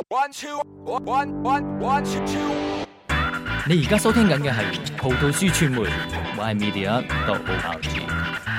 你而家收聽緊嘅係葡萄樹傳媒 mymedia.org。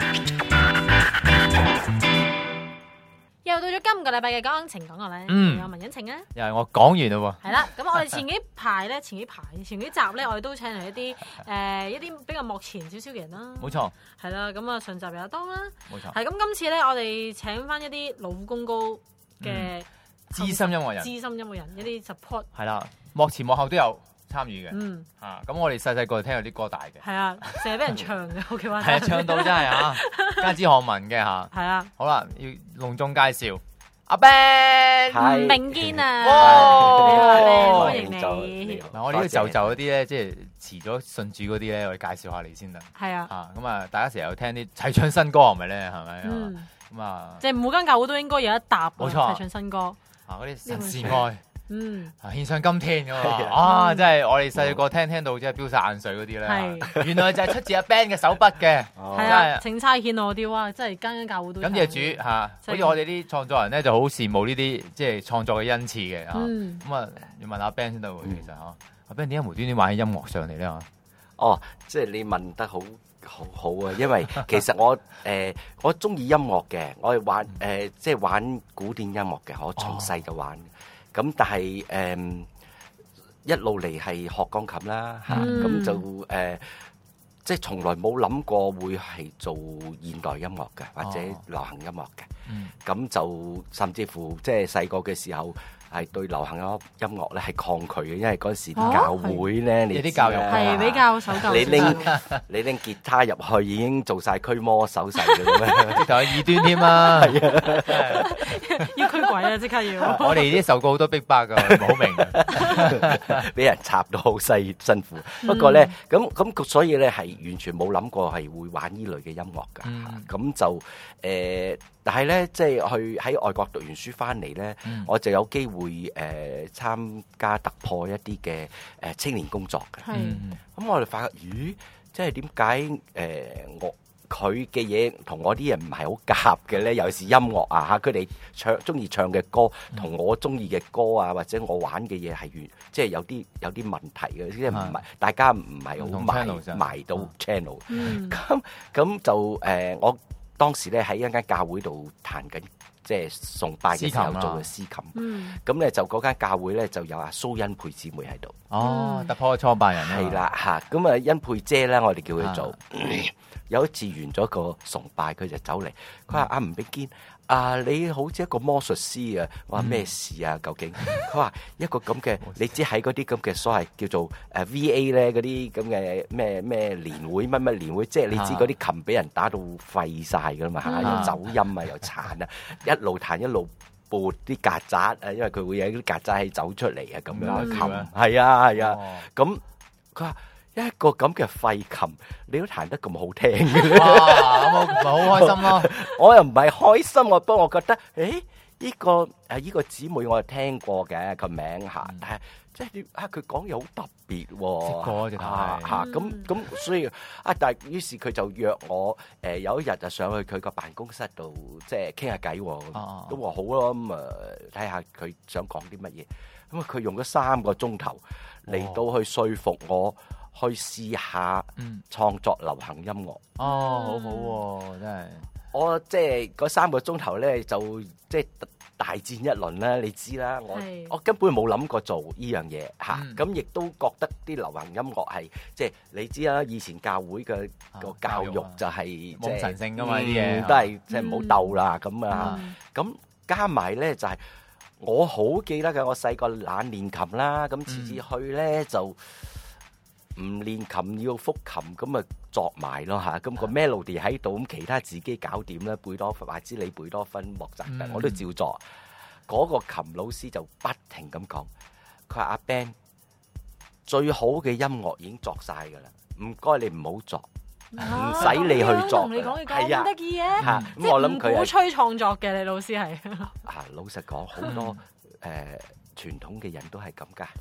又到咗今個禮拜嘅講情講我咧，有文欣晴啊， 又係我講完啦喎。 係啦，咁我哋前幾集咧，我哋都請嚟一啲比較幕前少少嘅人啦。 冇錯， 係啦，咁啊上集有阿當啦， 冇錯。 係咁今次咧，我哋請翻一啲老功高嘅資深音樂人， 一啲 support。 係啦，幕前幕後都有參與嘅。咁我哋細細個聽有啲歌大嘅。 係啊，成日俾人唱嘅，OK 話。 係啊，唱到真係啊，家之學文嘅嚇。 係啊。 好啦，要隆重介紹阿 Ben， 吳明堅啊，歡迎你。 嗱，我呢啲就嗰啲咧，即係遲咗信主嗰啲咧，我哋介紹下你先啦。 係啊。 咁啊，大家成日有聽啲齊唱新歌係咪咧？係咪？咁啊， 即係每間教會都應該有一搭冇錯， 齊唱新歌。 嗰啲神是愛。獻上今天㗎嘛，真係我哋細個聽到即係飆晒眼水嗰啲咧，原來就係出自阿 Ben 嘅手筆嘅， 係啊，請差遣我啲哇，真係間教會都。 感謝主嚇，好似我哋啲創作人咧就好羨慕呢啲即係創作嘅恩賜嘅嚇，咁啊要問阿 Ben 先得喎，其實嚇，阿 Ben 點解無端端玩起音樂上嚟咧嚇？ 哦，即係你問得好啊，因為其實我中意音樂嘅，我係玩即係玩古典音樂嘅，我從細就玩。咁但係一路嚟係學鋼琴啦嚇，咁就即係從來冇諗過會係做現代音樂嘅或者流行音樂嘅，咁就甚至乎即係細個嘅時候係對流行音樂咧係抗拒嘅，因為嗰陣時啲教會咧，你啲教育係比較守舊， 你拎吉他入去已經做晒驅魔手勢嘅咩？ 直頭係異端添啦， 要驅鬼啊！即刻要。 我哋啲受過好多逼迫㗎，唔好明嘅， 俾人插到好辛苦。不過咧，咁所以咧係完全冇諗過係會玩呢類嘅音樂㗎。咁就但係咧，即係去喺外國讀完書翻嚟咧，我就有機會參加突破一啲嘅青年工作嘅。咁我哋發覺，咦，即係點解佢嘅嘢同我啲嘢唔係好夾嘅咧？尤其是音樂啊嚇，佢哋中意唱嘅歌同我中意嘅歌啊，或者我玩嘅嘢係即係有啲問題嘅，即係唔係大家唔係好埋到 channel。咁就我當時咧喺一間教會度彈緊，即係崇拜嘅時候做嘅司琴。咁咧就嗰間教會咧就有阿蘇恩佩姊妹喺度。 突破創辦人係啦嚇，咁啊恩佩姐咧，我哋叫佢做。有一次完咗個崇拜，佢就走嚟，佢話：阿吳炳堅，你好似一個魔術師啊！我話咩事啊？究竟？佢話一個咁嘅，你知喺嗰啲咁嘅所謂叫做VA 咧，嗰啲咁嘅咩年會乜年會，即係你知嗰啲琴俾人打到廢晒噶嘛嚇，又走音啊，又殘啊，一路彈一路撥啲曱甴啊，因為佢會有啲曱甴係走出嚟啊，咁樣琴係啊，咁佢話。一個咁嘅廢琴，你都彈得咁好聽嘅咧， 哇！咁咪好開心咯。 我又唔係開心，不過我覺得，呢個姊妹我係聽過嘅個名嚇，但係即係佢講嘢好特別喎， 識過隻嚇咁，所以但係於是佢就約我有一日就上去佢個辦公室度，即係傾下偈喎，都話好咯，咁睇下佢想講啲乜嘢，咁佢用咗3個鐘頭嚟到去說服我。去試下創作流行音樂。 好好喎，真係。 我即係嗰3個鐘頭咧，就即係大戰一輪啦。你知啦，我根本冇諗過做呢樣嘢嚇。咁亦都覺得啲流行音樂係即係你知啦，以前教會嘅個教育就係即係神聖㗎嘛，啲嘢都係即係唔好鬥啦咁啊。咁加埋咧就係我好記得嘅，我細個懶練琴啦，咁次次去咧就。唔練琴要復琴咁啊作埋咯嚇，咁個 melody 喺度，咁其他自己搞掂啦。貝多芬、華茲里、貝多芬、莫扎特我都照作。嗰個琴老師就不停咁講，佢話阿 Ben 最好嘅音樂已經作晒㗎啦，唔該你唔好作，唔使你去作。 同你講咁得意嘅嚇，咁我諗佢鼓吹創作嘅，你老師係老實講好多傳統嘅人都係咁噶，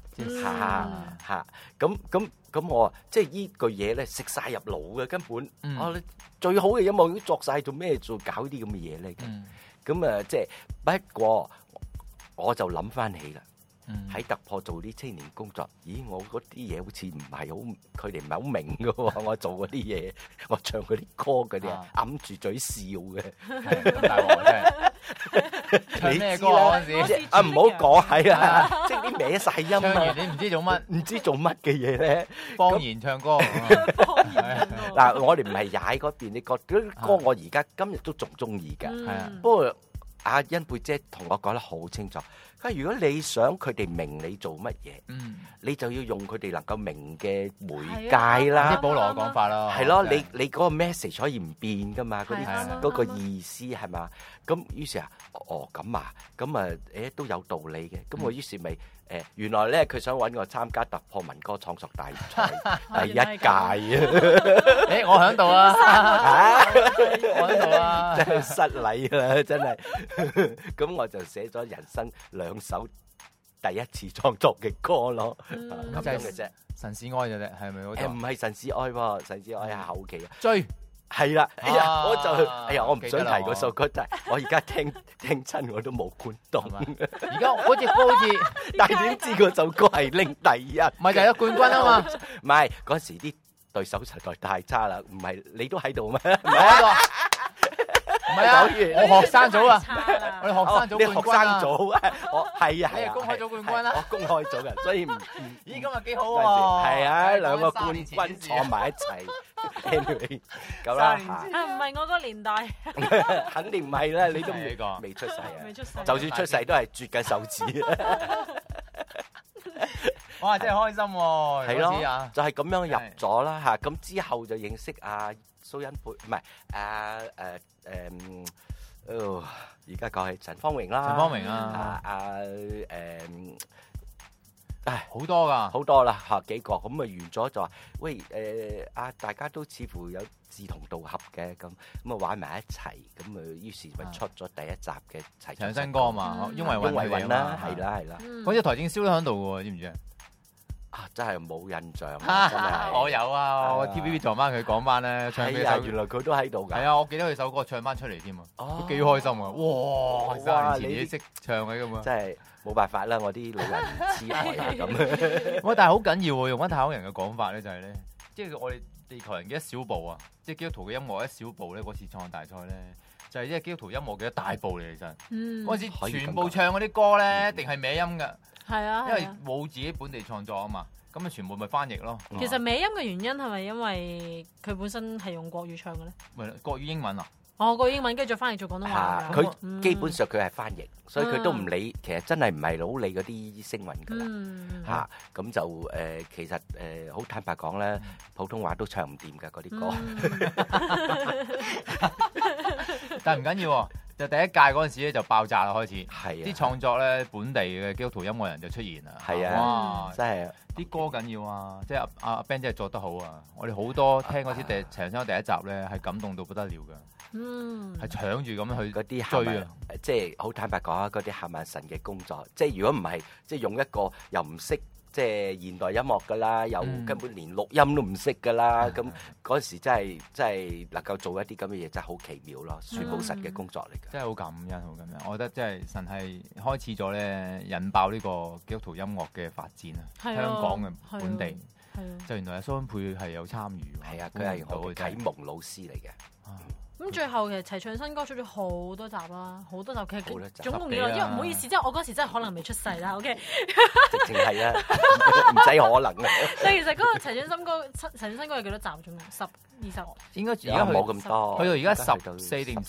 咁我即係呢句嘢咧食晒入腦嘅，根本你最好嘅音樂已經作晒，做咩做搞啲咁嘅嘢咧？咁即係不過我就諗翻起啦， 喺突破做啲青年工作，咦！我嗰啲嘢好似唔係好，佢哋唔係好明嘅喎。我做嗰啲嘢，我唱嗰啲歌嗰啲啊，揞住嘴笑嘅， 大鑊真係。唱咩歌嗰陣時？ 啊，唔好講係啊，即係啲歪晒音唱完啊， 你唔知做乜， 唔知做乜嘅嘢咧。 方言唱歌。 嗱，我哋唔係踩嗰邊啲歌，嗰啲歌我而家今日都仲中意㗎。 係啊， 不過阿欣貝姐同我講得好清楚，佢話如果你想佢哋明你做乜嘢，你就要用佢哋能夠明嘅媒介啦。 即係保羅嘅講法咯。 係咯，你嗰個 message 可以唔變噶嘛？嗰啲係嗰個意思係嘛？咁於是啊，咁啊，都有道理嘅。咁我於是咪原來咧佢想揾我參加突破民歌創作大賽第一屆啊！ 我喺度啊，我喺度啊， 真係失禮啦，真係。咁我就寫咗人生2首第一次創作嘅歌咯，咁樣嘅啫。 神是愛啫，係咪嗰度？ 唔係神是愛喎，神是愛係後期啊。 追係啦，我唔想提嗰首歌，但係我而家聽親我都冇觀動。 而家嗰隻歌好似， 但係點知嗰首歌係拎第一？ 咪就係冠軍啊嘛！ 唔係嗰時啲對手實在太差啦，唔係你都喺度咩？ 唔係啊，我學生組啊，我哋學生組你學生冠軍啊， 組啊，我係啊， 你係公開組冠軍啦， 我公開組嘅，所以唔咦今日幾好喎， 喎， 係啊，兩個冠軍坐埋一齊，anyway，咁啦， 唔係我個年代， 肯定唔係啦，你都未出世啊， 未出世， 就算出世都係啜緊手指。 哇！真係開心喎， 係咯，就係咁樣入咗啦嚇。咁之後就認識阿蘇欣貝，唔係而家講係陳芳榮啦， 陳芳榮啊，好多㗎， 好多啦嚇幾個。咁啊完咗就話，喂大家都似乎有志同道合嘅咁啊玩埋一齊，咁啊於是咪出咗第一集嘅齊唱新歌嘛，因為揾啦，係啦。 嗰隻台正燒都喺度喎，知唔知啊？ 真係冇印象， 真係我有啊，我 TVB 撞翻佢講翻咧，唱幾首， 原來佢都喺度㗎。 係啊，我記得佢首歌唱翻出嚟添啊，都幾開心啊！哇，3年前自己識唱嘅咁啊， 真係冇辦法啦，我啲老人痴呆啊咁。 喂，但係好緊要喎，用翻太空人嘅講法咧，就係咧，即係我哋地球人嘅一小步啊，即係基督徒嘅音樂一小步咧，嗰次創作大賽咧，就係即係基督徒音樂嘅一大步嚟，其實。嗰陣時全部唱嗰啲歌咧，一定係歪音㗎。 係啊， 因為冇自己本地創作啊嘛，咁啊全部咪翻譯咯。 其實歪音嘅原因係咪因為佢本身係用國語唱嘅咧？ 咪國語英文啊？ 國語英文跟住再翻譯做廣東話。 佢基本上佢係翻譯，所以佢都唔理，其實真係唔係好理嗰啲聲韻㗎啦。咁就其實好坦白講咧，普通話都唱唔掂㗎嗰啲歌。 但係唔緊要喎。就第一屆嗰陣時咧就爆炸啦，開始啲創作咧本地嘅基督徒音樂人就出現啦。 係啊，哇！真係啲歌緊要啊！即係阿 Ben 真係做得好啊！我哋好多聽嗰啲陳生第一集咧係感動到不得了㗎，係搶住咁去嗰啲追啊！即係好坦白講啊，嗰啲夏曼神嘅工作，即係如果唔係即係用一個又唔識。即係現代音樂㗎啦，又根本連錄音都唔識㗎啦，咁嗰時真係能夠做一啲咁嘅嘢，真係好奇妙咯，全部神嘅工作嚟㗎。 真係好感恩，好感恩。我覺得真係神係開始咗咧，引爆呢個基督徒音樂嘅發展啊！香港嘅本地，就原來阿蘇欣貝係有參與。係啊， 佢係我嘅啟蒙老師嚟嘅。 咁最後其實齊唱新歌出咗好多集啦，好多集其實總共幾耐？因為唔好意思，即係我嗰時真係可能未出世啦。OK， 直情係啊，唔使可能啊。 但係其實嗰個齊唱新歌，齊唱新歌有幾多集總共？10、20？ 應該而家冇咁多， 去到而家14定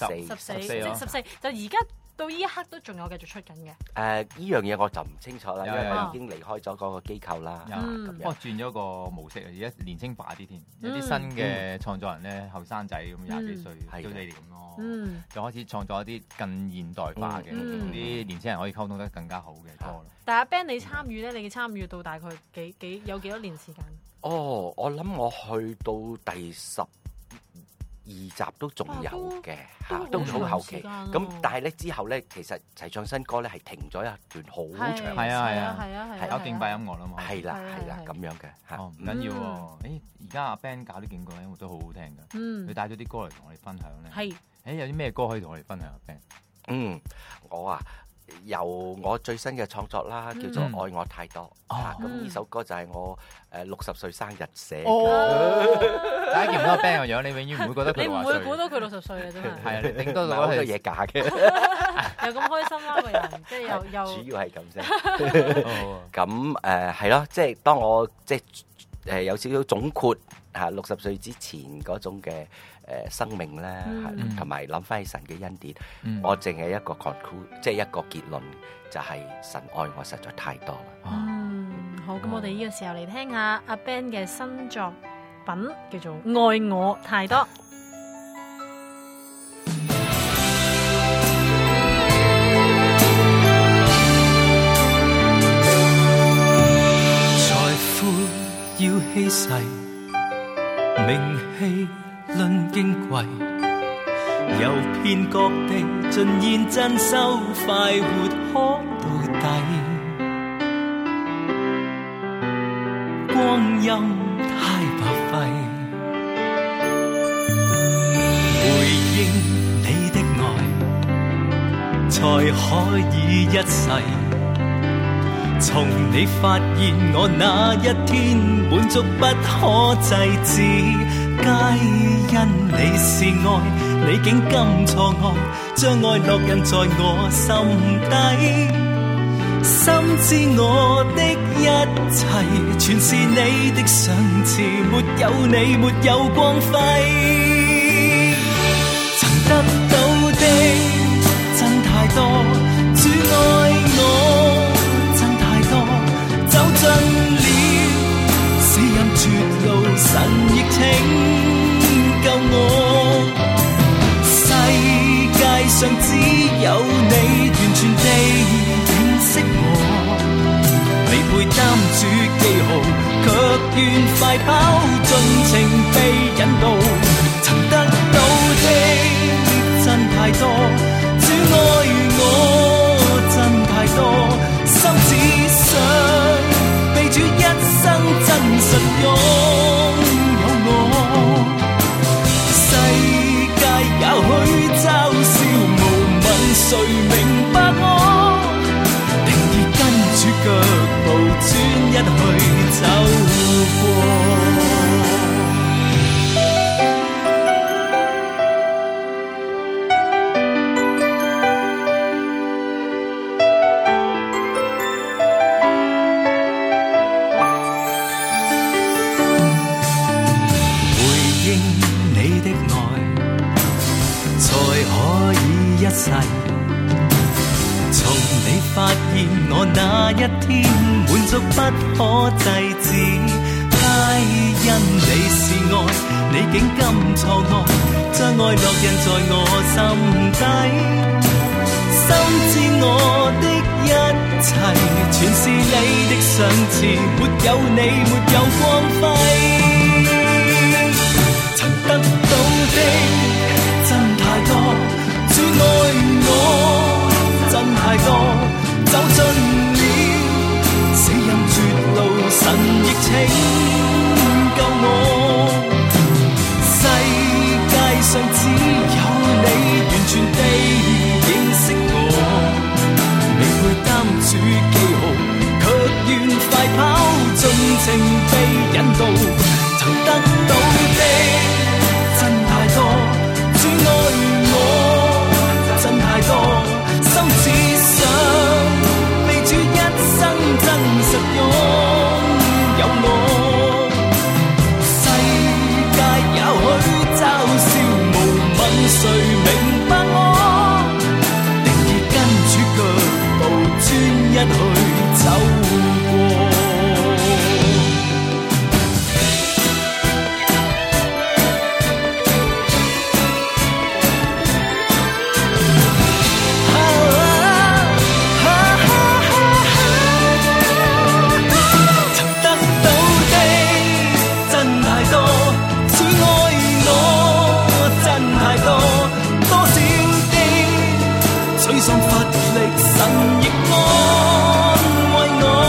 14，就而家。到呢一刻都仲有繼續出緊嘅。 呢樣嘢我就唔清楚啦，因為我已經離開咗嗰個機構啦。 轉咗個模式啊！而家年青化啲添，有啲新嘅創作人咧，後生仔咁20幾歲，好似你哋咁咯，就開始創作一啲更現代化嘅，同啲年青人可以溝通得更加好嘅歌咯。 但係阿 Ben 你參與咧，你嘅參與到大概有幾多年時間？ 我諗我去到第12集都仲有嘅，都好後期。咁但係咧之後咧，其實齊唱新歌咧係停咗一段好長。 係啊，搞敬拜音樂啦嘛。 係啦，咁樣嘅嚇。 唔緊要喎。而家阿 Ben 搞啲敬拜音樂都好好聽㗎。佢帶咗啲歌嚟同我哋分享咧。係。有啲咩歌可以同我哋分享啊 Ben？ 我啊由我最新嘅創作啦，叫做《愛我太多》。咁呢首歌就係我60歲生日寫嘅。 大家見唔到 Ben 個樣，你永遠唔會覺得佢你唔會估到佢60歲嘅真係。 係啊，你頂多好多嘢假嘅。 又咁開心啦個人，即係又主要係咁啫。咁係咯，即係當我即係有少少總括60歲之前嗰種嘅生命咧，同埋諗翻起神嘅恩典，我淨係一個 conclude， 即係一個結論，就係神愛我實在太多啦。 好，咁我哋呢個時候嚟聽下阿 Ben 嘅新作品，叫做《愛我太多》。 財富要稀世，名氣論矜貴，遊遍各地，盡現真修，快活可到底。光陰太白費，回應你的愛，才可以一世。從你發現我那一天滿足不可制止，皆因你是愛，你竟甘錯愛，將愛烙印在我心底。深知我的一切全是你的賞賜，沒有你沒有光輝。曾得到的真太多，主愛我真太多，走盡了死蔭絕路，神亦拯救我。世界上只有你完全地識我，未配擔主記號，卻願快跑，盡情被引導。曾得到的真太多，主愛我真太多，心只想被主一生真實擁有我。世界也許嘲笑無問，誰明白我？主腳步專一去走過。回應你的愛，才可以一世。發現我那一天滿足不可制止，皆因你是愛，你竟甘錯愛，將愛烙印在我心底。深知我的一切全是你的賞賜，沒有你沒有光輝。曾得到的真太多，主愛我真太多，走盡了死蔭絕路，神亦拯救我。世界上只有你完全地認識我，未配擔主記號，卻願快跑，盡情被引導。曾得到的真太多，主愛我真太多，心只想主一生真實擁有我。世界也許嘲笑無問，誰明白我？定義跟主腳步專一去走過。心乏力，神亦安慰我。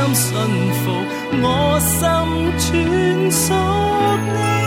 心信服，我心全屬你。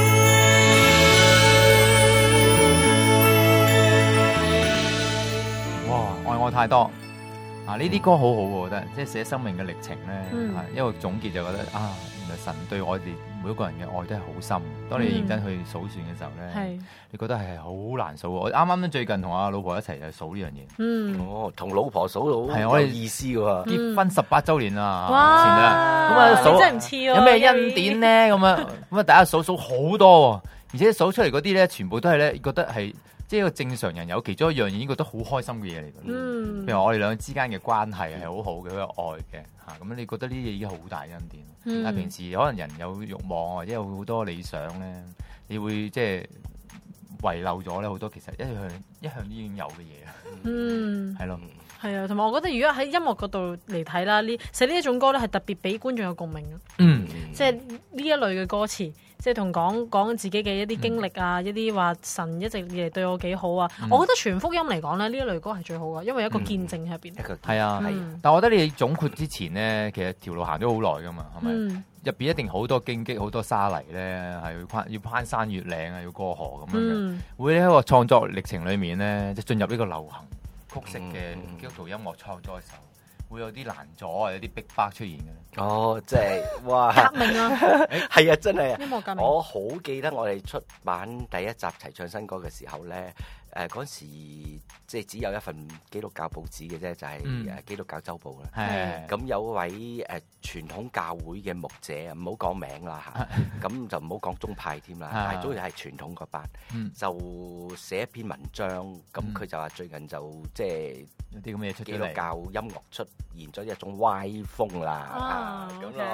哇，愛我太多啊！呢啲歌好好喎，我覺得即係寫生命嘅歷程咧，因為總結就覺得啊，原來神對我哋每一個人嘅愛都係好深。當你認真去數算嘅時候咧，你覺得係好難數。我啱啱最近同阿老婆一齊就數呢樣嘢。 同老婆數到係我哋意思喎。 結婚18週年啦， 前啦，咁啊數真係唔似喎， 有咩恩典咧？咁啊，大家數好多，而且數出嚟嗰啲咧，全部都係咧覺得係。即係一個正常人有其中一樣已經覺得好開心嘅嘢嚟嘅，譬如我哋兩個之間嘅關係係好好嘅，好有愛嘅嚇。咁你覺得呢啲嘢已經好大恩典。但係平時可能人有慾望或者有好多理想咧，你會即係遺漏咗咧好多其實一向已經有嘅嘢。係咯。 係啊，同埋我覺得如果喺音樂角度嚟睇啦，寫呢一種歌咧係特別俾觀眾有共鳴咯。即係呢一類嘅歌詞，即係同講自己嘅一啲經歷啊，一啲話神一直以嚟對我幾好啊。我覺得全福音嚟講咧，呢一類歌係最好㗎，因為有一個見證喺入邊。 係啊，但係我覺得你總括之前咧，其實條路行咗好耐㗎嘛，係咪？入邊一定好多荊棘、好多沙泥咧，係要攀山越嶺啊，要過河咁樣嘅。會喺一個創作歷程裏面咧，即係進入呢個流行曲式嘅基督徒音樂創作嘅時候，會有啲難阻啊，有啲逼迫出現嘅。 哦，即係哇！ 革命啊！ 係啊，真係啊！ 音樂革命。 我好記得我哋出版第一集齊唱新歌嘅時候咧，嗰時即係只有一份基督教報紙嘅啫，就係基督教週報啦。咁有位傳統教會嘅牧者，唔好講名啦嚇，咁就唔好講宗派添啦，但係總之係傳統嗰班，就寫一篇文章，咁佢就話最近就即係有啲咁嘅嘢出基督教音樂出現咗一種歪風啦，咁咯。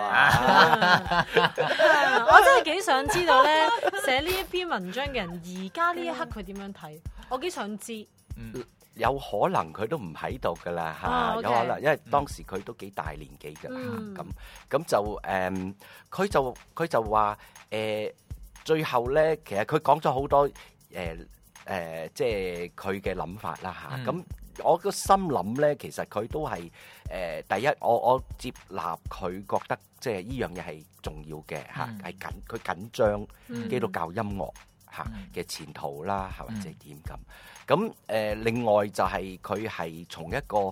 我真係幾想知道咧，寫呢一篇文章嘅人而家呢一刻佢點樣睇？我幾想知。 有可能佢都唔喺度噶啦嚇，有可能，因為當時佢都幾大年紀㗎嚇，咁就佢就話最後咧，其實佢講咗好多即係佢嘅諗法啦嚇，咁我個心諗咧，其實佢都係第一，我接納佢覺得即係呢樣嘢係重要嘅嚇，係佢緊張基督教音樂嚇嘅前途啦，或者點咁。咁另外就係佢係從一個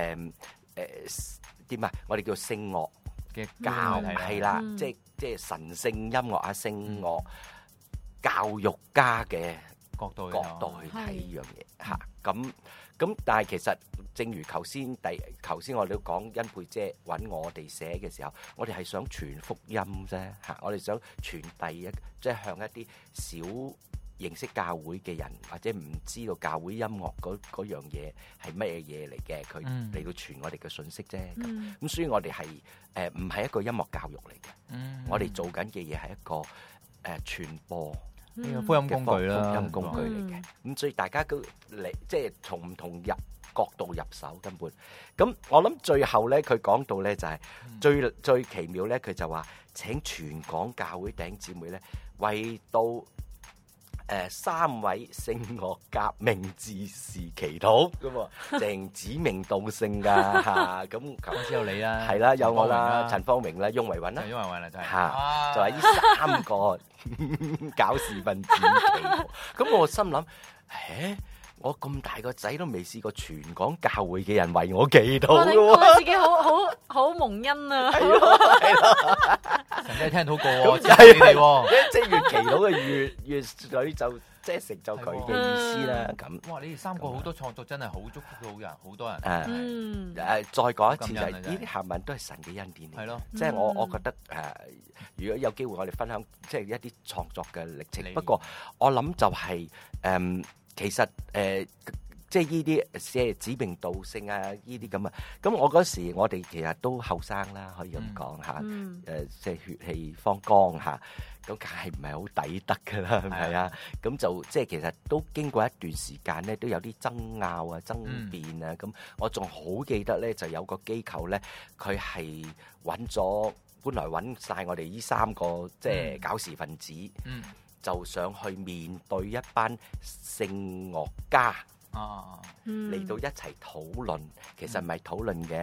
點啊，我哋叫聖樂嘅教係啦，即係神聖音樂啊，聖樂教育家嘅角度去睇呢樣嘢嚇。咁但係其實正如頭先我哋都講，恩佩姐揾我哋寫嘅時候，我哋係想傳福音啫嚇，我哋想傳遞即係向一啲小認識教會嘅人，或者唔知道教會音樂嗰樣嘢係乜嘢嚟嘅，佢嚟到傳我哋嘅信息啫。咁所以我哋係唔係一個音樂教育嚟嘅，我哋做緊嘅嘢係一個傳播福音工具啦， 福音工具嚟嘅。咁所以大家都嚟即係從唔同角度入手根本。咁我諗最後咧，佢講到咧就係最奇妙咧，佢就話請全港教會弟兄姊妹咧為到3位聖樂革命志士祈禱咁喎，淨指名道姓㗎嚇，咁嗰時有你啦， 係啦，有我啦，陳方明啦，翁維韻啦， 翁維韻啦，真係嚇，就係呢3個搞事分子祈禱。咁我心諗，我咁大個仔都未試過全港教會嘅人為我祈禱嘅喎， 我覺得自己好蒙恩啊！ 神真係聽到過喎，真係你喎， 即係越祈禱嘅越佢就即係成就佢嘅意思啦。咁哇！你哋3個好多創作真係好祝福到人，好多人。 再講一次就係呢啲行文都係神嘅恩典嚟。 係咯， 即係我覺得如果有機會我哋分享即係一啲創作嘅歷程。不過我諗就係其實即係呢啲即係指名道姓啊，呢啲咁啊。咁我嗰時我哋其實都後生啦，可以咁講嚇。即係血氣方剛嚇，咁梗係唔係好抵得㗎啦，係咪啊？咁就即係其實都經過一段時間咧，都有啲爭拗啊、爭辯啊。咁我仲好記得咧，就有個機構咧，佢係揾咗本來揾曬我哋呢3個即係搞事分子。就想去面對一班聖樂家嚟到一齊討論，其實唔係討論嘅，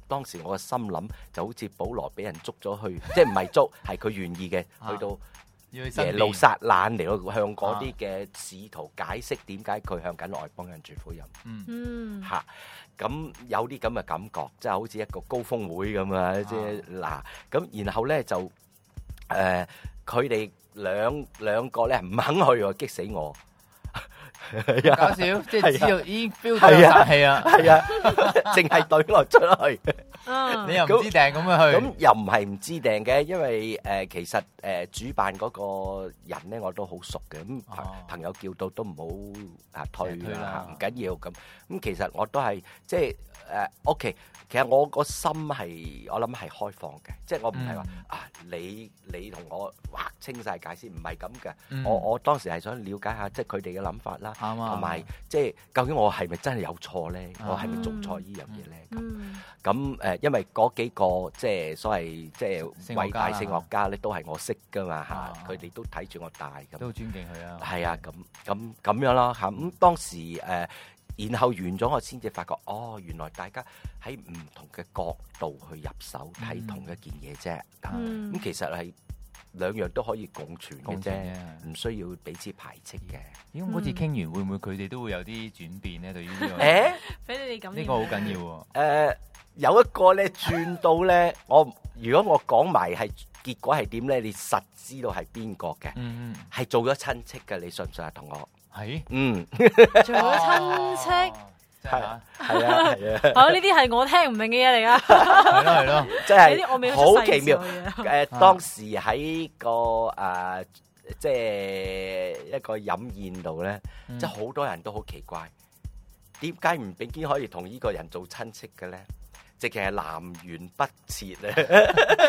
當時我個心諗就好似保羅俾人捉咗去，即係唔係捉，係佢願意嘅去到耶路撒冷嚟到向嗰啲嘅使徒解釋點解佢向緊外邦人傳福音。嚇，咁有啲咁嘅感覺，即係好似一個高峰會咁啊！即係嗱，咁然後咧就佢哋兩個咧唔肯去喎，激死我！ 搞笑，即係知道已經 feel 到有殺氣啊！ 係啊，淨係對落出去。 你又唔知訂咁樣去？ 咁又唔係唔知訂嘅，因為其實主辦嗰個人咧我都好熟嘅，咁朋友叫到都唔好推啦，唔緊要咁。咁其實我都係即係OK。其實我個心係我諗係開放嘅，即係我唔係話你同我劃清晒界線，唔係咁嘅。我當時係想了解下即係佢哋嘅諗法啦，同埋即係究竟我係咪真係有錯咧？我係咪做錯呢樣嘢咧？咁因為嗰幾個即係所謂即係偉大聖樂家咧，都係我識噶嘛嚇，佢哋都睇住我大咁， 都好尊敬佢啊。 係啊，咁樣咯嚇。咁當時然後完咗，我先至發覺，原來大家喺唔同嘅角度去入手睇同一件嘢啫。咁其實係兩樣都可以共存嘅啫，唔需要彼此排斥嘅。 咦？嗰次傾完，會唔會佢哋都會有啲轉變咧？對於呢個俾你哋咁， 呢個好緊要喎。 有一個咧轉到咧，如果我講埋係結果係點咧，你實知道係邊個嘅？係做咗親戚嘅，你信唔信啊？同我係做咗親戚。 係啊！好呢啲係我聽唔明嘅嘢嚟噶。 係咯， 即係好奇妙。當時喺個即係一個飲宴度咧，即係好多人都好奇怪，點解吳炳堅可以同呢個人做親戚嘅咧？直情係南轅北轍咧。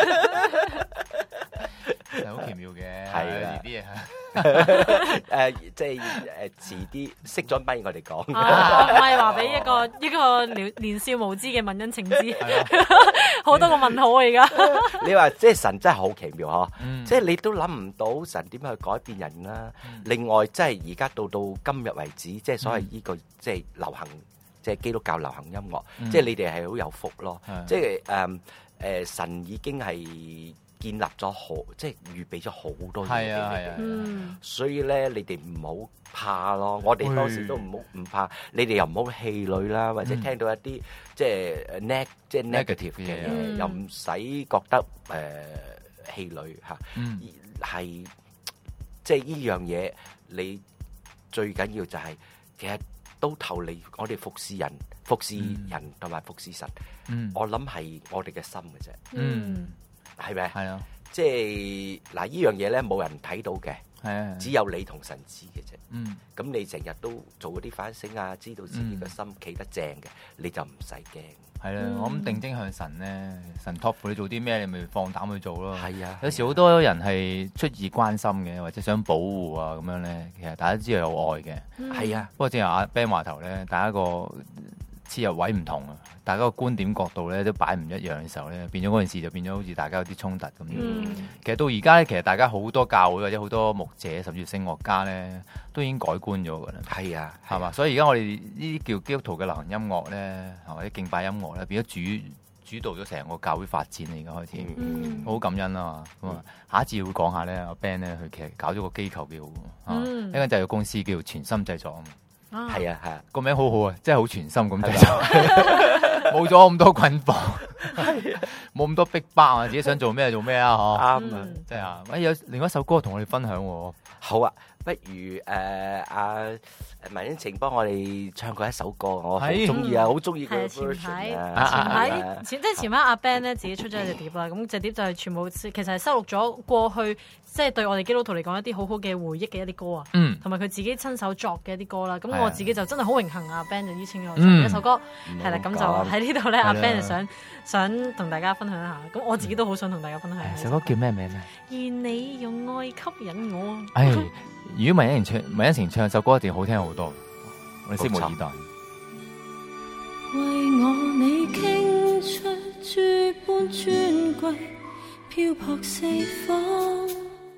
係好奇妙嘅， 係啊，啲嘢即係遲啲熄咗咪，我哋講。 唔係話俾一個年少無知嘅問恩情知，好多個問號啊！而家你話即係神真係好奇妙嗬，即係你都諗唔到神點樣去改變人啦。另外，即係而家到今日為止，即係所謂呢個即係流行，即係基督教流行音樂，即係你哋係好有福咯。即係神已經係建立咗即係預備咗好多嘢俾你哋，所以咧你哋唔好怕咯。我哋當時都唔怕，你哋又唔好氣餒啦，或者聽到一啲即係 negative 嘅嘢，又唔使覺得氣餒嚇。係即係呢樣嘢，你最緊要就係其實到頭嚟，我哋服侍人同埋服侍神，我諗係我哋嘅心嘅啫。係咪？係啊，即係嗱，呢樣嘢咧冇人睇到嘅，只有你同神知嘅啫。咁你成日都做嗰啲反省啊，知道自己個心企得正嘅，你就唔使驚。 係啦，我諗定睛向神咧，神託付你做啲咩，你咪放膽去做咯。 係啊， 有時好多人係出自關心嘅，或者想保護啊咁樣咧，其實大家知道有愛嘅。 係啊， 不過正如阿 Ben 話頭咧，大家個切入位唔同啊，大家個觀點角度咧都擺唔一樣嘅時候咧，變咗嗰件事就變咗好似大家有啲衝突咁樣。其實到而家咧，其實大家好多教會或者好多牧者甚至聖樂家咧，都已經改觀咗㗎啦。係啊，係嘛？所以而家我哋呢啲叫基督徒嘅流行音樂咧，或者敬拜音樂咧，變咗主導咗成個教會發展嚟。而家開始，好感恩啊！咁啊，下一次會講下咧，阿 Ben 咧佢其實搞咗個機構幾好，一間製作公司叫全心製作啊。係啊，係啊，個名好好啊，真係好全心咁製作，冇咗咁多捆綁，冇咁多逼迫啊，自己想做咩做咩啊，嗬。啱啊，真係啊！有另外一首歌同我哋分享喎。 好啊，不如阿文欣晴幫我哋唱過一首歌，我好中意啊，好中意佢嘅 version 啊。 前排阿 Ben 咧自己出咗一隻碟啦，咁隻碟就係全部其實係收錄咗過去即係對我哋基督徒嚟講一啲好好嘅回憶嘅一啲歌啊，同埋佢自己親手作嘅一啲歌啦。咁我自己就真係好榮幸，阿 Ben 就邀請我唱一首歌，係啦，咁就喺呢度咧，阿 Ben 就想同大家分享一下。咁我自己都好想同大家分享下。 首歌叫咩名咧？ 願你用愛吸引我。 如果文欣晴唱首歌一定好聽好多，我哋拭目以待。 為我你傾出珠般尊貴，漂泊四方。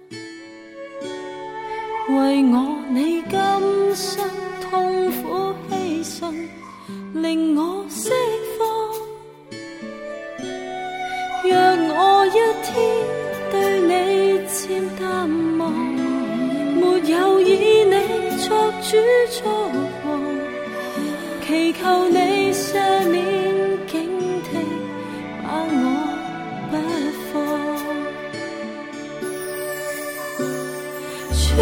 為我你甘心痛苦犧牲，令我釋放。 一天對你漸淡忘，沒有以你作主作王，祈求你赦免警惕，把我不放。主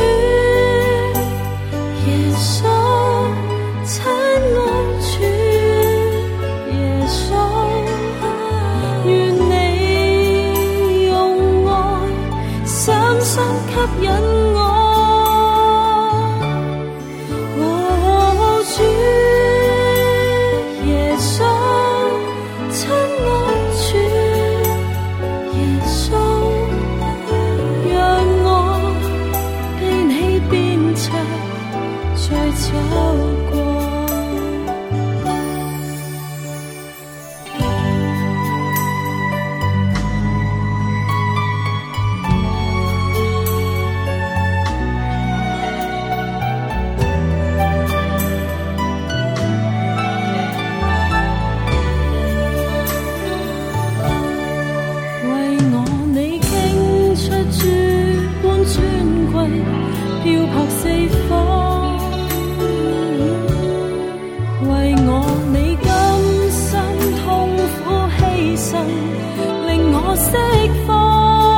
耶穌，親愛主耶穌，願你用愛深深吸引我。主耶穌，親愛主耶穌，讓我被你變長，再走過。漂泊四方，為我你甘心痛苦犧牲，令我釋放。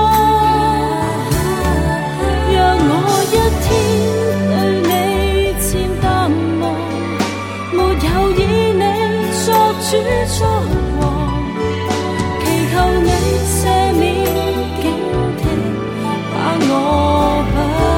讓我一天對你漸淡忘，沒有以你作主作王，祈求你赦免警惕，把我不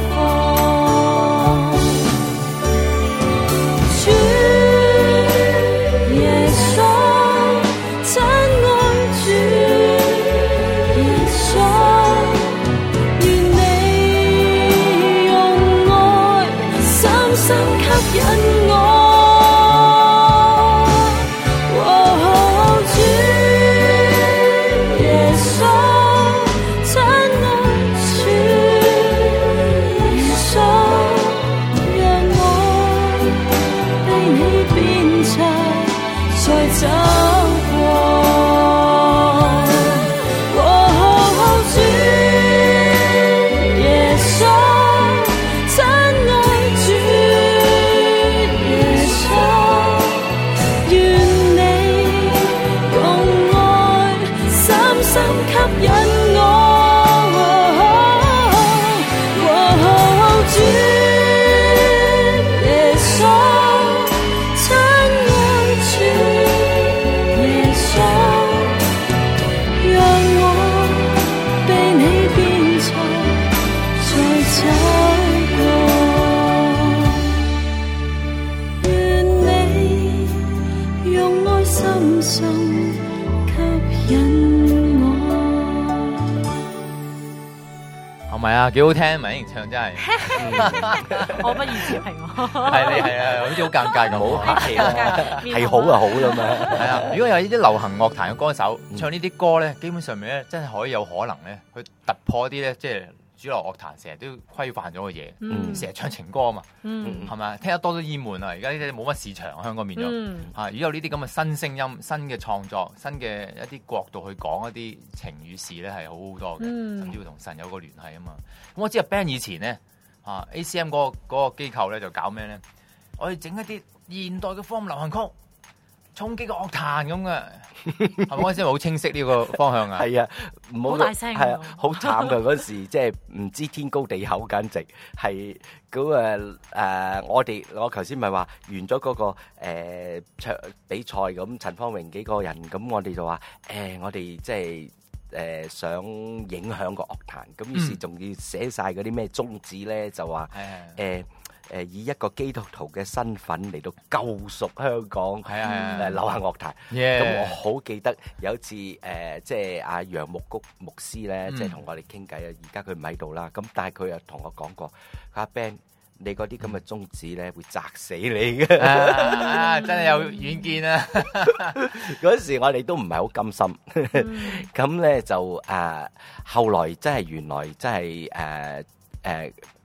唔係啊，幾好聽，文英唱真係， 我不予置評喎。 係你係啊，好似好尷尬咁，好客氣啦， 係好就好啦嘛。 係啊，如果有呢啲流行樂壇嘅歌手唱呢啲歌咧，基本上面咧真係可以有可能咧去突破啲咧，即係主流樂壇成日都規範咗嘅嘢，成日唱情歌啊嘛，係咪？聽得多都厭悶啊！而家呢啲冇乜市場，香港變咗嚇。如果有呢啲咁嘅新聲音、新嘅創作、新嘅一啲角度去講一啲情與事咧，係好好多嘅，甚至乎同神有個聯繫啊嘛。咁我知阿 Ben 以前咧ACM 嗰個機構咧就搞咩咧？我哋整一啲現代嘅福音流行曲。衝擊個樂壇咁嘅，係咪嗰陣時好清晰呢個方向啊？ 係啊，唔好大聲， 係啊，好慘㗎嗰時，即係唔知天高地厚，簡直係咁我頭先咪話完咗嗰個唱比賽咁，陳方榮幾個人咁，我哋就話我哋即係想影響個樂壇，咁於是仲要寫晒嗰啲咩宗旨咧，就話以一個基督徒嘅身份嚟到救贖香港流行樂壇。咁我好記得有一次即係阿楊牧谷牧師咧，即係同我哋傾偈啊。而家佢唔喺度啦，咁但係佢又同我講過，阿 Ben，你嗰啲咁嘅宗旨咧會砸死你嘅。 真係有遠見啊！ 嗰時我哋都唔係好甘心，咁咧就後來真係原來真係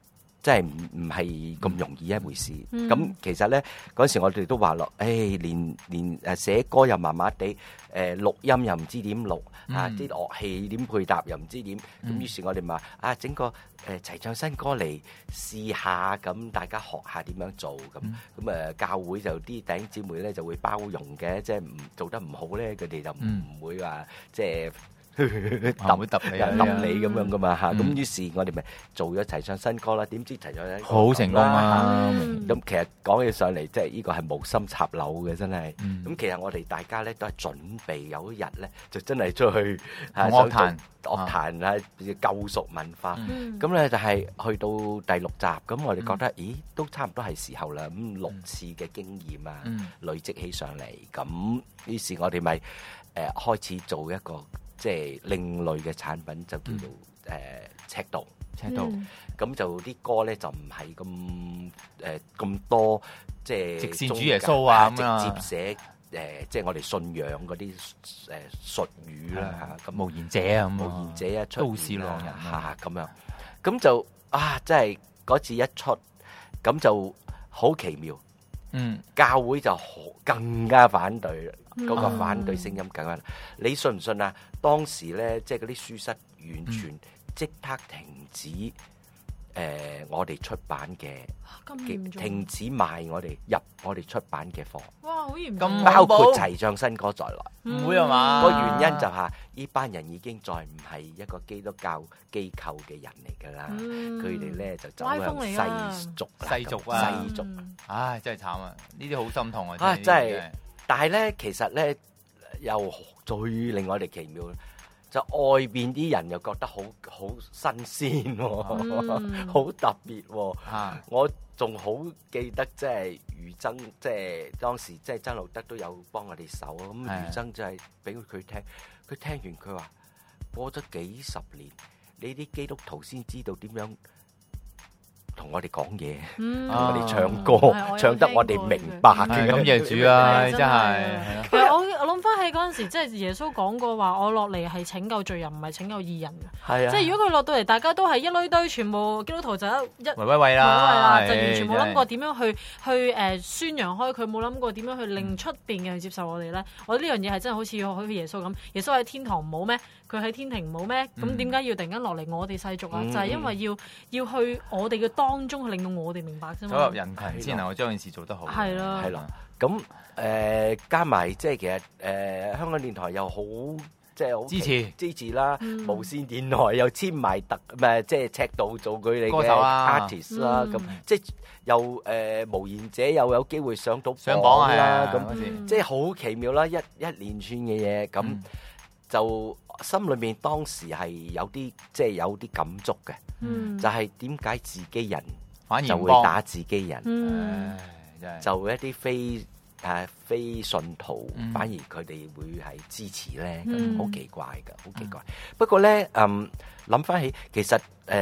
真係唔係咁容易一回事。咁其實咧嗰陣時我哋都話咯，連寫歌又麻麻地，錄音又唔知點錄啊，啲樂器點配搭又唔知點。咁於是我哋咪整個齊唱新歌嚟試下，咁大家學下點樣做。咁教會就啲弟兄姊妹咧就會包容嘅，即係唔做得唔好咧，佢哋就唔會話即係揼你咁樣噶嘛嚇。咁於是我哋咪做咗齊唱新歌啦。點知齊唱新歌好成功啊！ 咁其實講起上嚟，即係呢個係無心插柳嘅，真係。咁其實我哋大家咧都係準備有一日咧，就真係出去樂壇啊，救贖文化。咁咧就係去到第6集，咁我哋覺得，咦，都差唔多係時候啦。咁6次嘅經驗啊，累積起上嚟，咁於是我哋咪開始做一個即係另類嘅產品，就叫做尺度。咁就啲歌咧就唔係咁多，即係直線主耶穌啊咁啊， 直接寫即係我哋信仰嗰啲術語啦嚇。咁無言者啊， 無言者啊， 都市狼人嚇咁樣。咁就真係嗰次一出，咁就好奇妙。教會就更加反對，嗰個反對聲音更加。你信唔信啊？當時咧，即係嗰啲書室完全即刻停止，我哋出版嘅，停止賣我哋出版嘅貨。 哇，好嚴重！ 包括齊唱新歌在內， 唔會係嘛？ 個原因就係呢班人已經再唔係一個基督教機構嘅人嚟㗎啦，佢哋咧就走向世俗， 唉，真係慘啊！呢啲好心痛啊！ 真係，但係咧，其實咧又最令我哋奇妙，就外邊啲人又覺得好新鮮喎，好特別喎。我仲好記得，即係余爭，即係當時即係曾路德都有幫我哋手。咁余爭就係俾佢聽，佢聽完佢話：過咗幾十年，你啲基督徒先知道點樣同我哋講嘢，同我哋唱歌，唱得我哋明白嘅。 感謝主啊，真係。 其實我諗翻起嗰陣時，即係耶穌講過話，我落嚟係拯救罪人，唔係拯救義人嘅。 係啊， 即係如果佢落到嚟，大家都係一堆全部基督徒就喂啦， 就完全冇諗過點樣去宣揚開佢，冇諗過點樣去令出邊嘅人接受我哋咧。我覺得呢樣嘢係真係好似耶穌咁，耶穌喺天堂唔好咩？佢喺天庭唔好咩？咁點解要突然間落嚟我哋世俗啊？就係因為要去我哋嘅當中，去令到我哋明白啫嘛。 走入人群先能夠將件事做得好。 係咯， 係咯。咁加埋即係其實香港電台又好，即係好支持啦。無線電台又簽埋即係赤道做佢哋嘅 artist 啦。咁即係又無言者又有機會上榜啦。咁即係好奇妙啦，一連串嘅嘢咁。就心裏面當時係有啲感觸嘅，就係點解自己人就會打自己人，就一啲非信徒，反而佢哋會係支持咧，咁好奇怪㗎，好奇怪。不過咧，諗翻起其實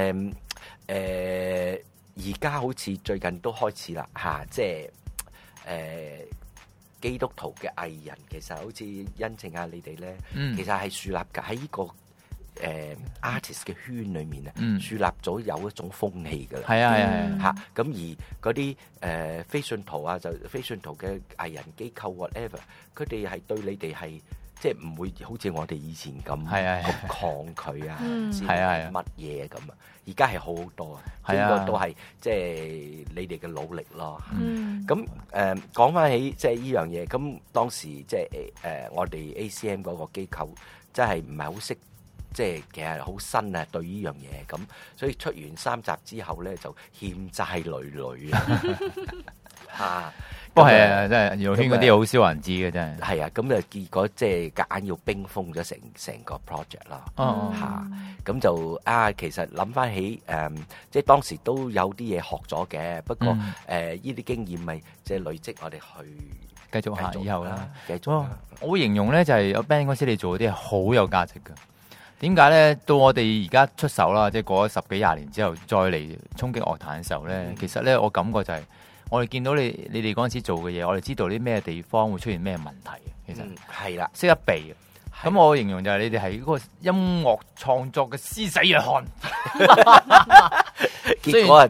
而家好似最近都開始啦嚇，即係基督徒嘅藝人其實好似恩情下你哋咧，其實係樹立㗎喺呢個artist 嘅圈裏面啊，樹立咗有一種風氣㗎啦。係啊嚇，咁而嗰啲非信徒啊，就非信徒嘅藝人機構 whatever，佢哋係對你哋係即係唔會好似我哋以前咁抗拒啊，乜嘢咁啊。而家係好好多啊，呢個都係即係你哋嘅努力咯。咁講翻起即係呢樣嘢，咁當時即係我哋 ACM 嗰個機構真係唔係好識，即係其實好新啊對呢樣嘢，咁所以出完3集之後咧就欠債累累啊。 不過係啊，真係娛樂圈嗰啲好少人知嘅真係。 係啊，咁就結果即係夾硬要冰封咗成個 project 啦。嚇，咁就其實諗翻起即係當時都有啲嘢學咗嘅，不過呢啲經驗咪即係累積我哋去繼續下以後啦。 繼續。 我會形容咧就係有 band 嗰時你做嗰啲係好有價值嘅。點解咧？到我哋而家出手啦，即係過咗10幾20年之後，再嚟衝擊樂壇嘅時候咧，其實咧我感覺就係。我哋見到你哋嗰陣時做嘅嘢，我哋知道啲咩地方會出現咩問題。其實係啦， 識得避。咁我形容就係你哋係嗰個音樂創作嘅施洗約翰。 結果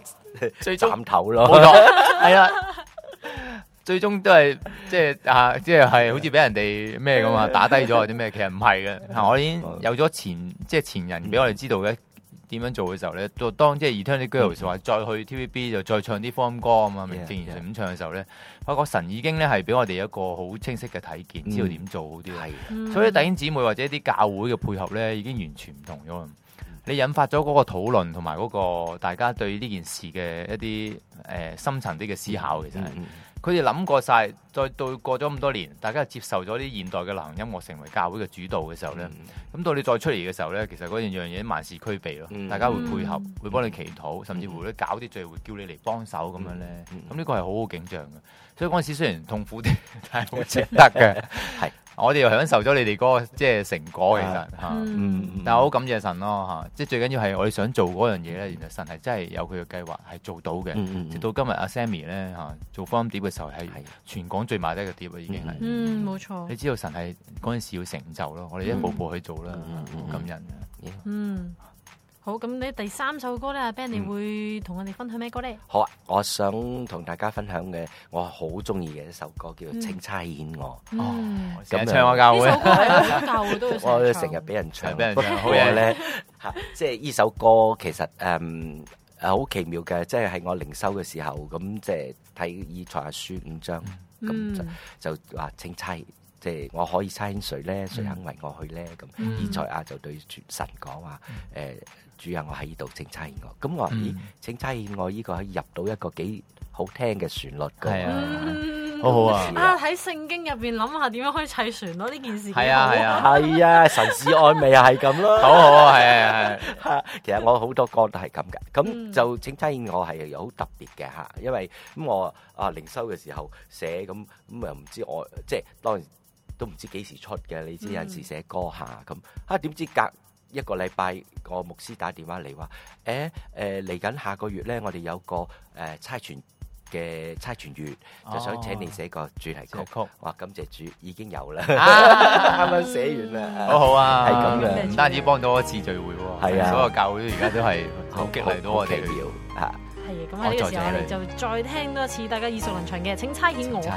最終斬頭咯， 冇錯，係啦。最終都係即係好似俾人哋咩咁啊打低咗或者咩，其實唔係嘅。我已經有咗前人俾我哋知道嘅點樣做嘅時候咧，到當即係 Eternal Girls 話再去 TVB 就再唱啲福音歌啊嘛，名正言順咁唱嘅時候咧，發覺神已經咧係俾我哋一個好清晰嘅睇見，知道點做好啲。係，所以弟兄姊妹或者啲教會嘅配合咧，已經完全唔同咗。你引發咗嗰個討論同埋嗰個大家對呢件事嘅一啲深層啲嘅思考，其實係。佢哋諗過晒，再到過咗咁多年，大家接受咗啲現代嘅流行音樂成為教會嘅主導嘅時候咧，咁到你再出嚟嘅時候咧，其實嗰樣嘢萬事俱備咯，大家會配合，會幫你祈禱，甚至乎咧搞啲聚會叫你嚟幫手咁樣咧，咁呢個係好好景象嘅。所以嗰陣時雖然痛苦啲，但係好值得嘅。係。我哋又享受咗你哋嗰個即係成果，其實嚇，但係我好感謝神咯嚇，即係最緊要係我哋想做嗰樣嘢咧，原來神係真係有佢嘅計劃係做到嘅。直到今日阿 Sammy 咧嚇做福音碟嘅時候係全港最賣得嘅碟啦，已經係。冇錯。你知道神係嗰陣時要成就咯，我哋一步步去做啦，好感人。 好，咁你第3首歌咧，阿 Ben 你會同我哋分享咩歌咧？ 好啊，我想同大家分享嘅，我好中意嘅一首歌叫做《請差遣我》。 咁唱我教會， 呢首歌係我教會都要唱。 我成日俾人唱，不過咧嚇，即係呢首歌其實好奇妙嘅，即係我靈修嘅時候，咁即係睇以賽亞書5章，咁就話請差。即係我可以差遣誰咧？誰肯為我去咧？咁以賽亞就對神講話：主啊，我喺呢度，請差遣我。咁我話：咦，請差遣我呢個可以入到一個幾好聽嘅旋律㗎。係啊，好好啊！ 喺聖經入邊諗下點樣可以砌旋律呢件事。 係啊係啊係啊！神是愛咪又係咁咯。 好好啊！係。 其實我好多歌都係咁嘅。咁就請差遣我係有好特別嘅嚇，因為咁我靈修嘅時候寫咁又唔知我即係當然。都唔知幾時出嘅，你知有陣時寫歌下咁點知隔一個禮拜個牧師打電話嚟話嚟緊下個月咧，我哋有個差傳月，就想請你寫個主題曲。哇！感謝主，已經有啦，啱啱寫完啦， 好好啊， 係咁嘅， 唔單止幫到一次聚會喎，係啊，所有教會而家都係好激勵到我哋嚇。係咁喺呢個時候，我哋就再聽多次大家耳熟能詳嘅《請差遣我》。